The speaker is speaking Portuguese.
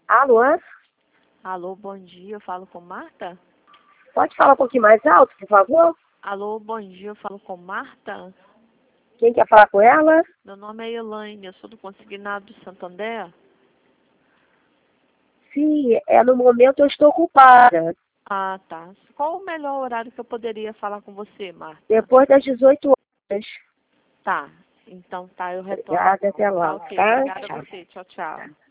Alô? Alô, bom dia, eu falo com Marta? Pode falar um pouquinho mais alto, por favor? Alô, bom dia, eu falo com Marta? Quem quer falar com ela? Meu nome é Elaine, eu sou do Consignado do Santander. Sim, no momento eu estou ocupada. Ah, tá. Qual o melhor horário que eu poderia falar com você, Marta? Depois das 18 horas. Tá, então tá, eu retorno. Obrigada, até Tá logo, ok, tá? obrigada a Tchau. você. Tchau, tchau.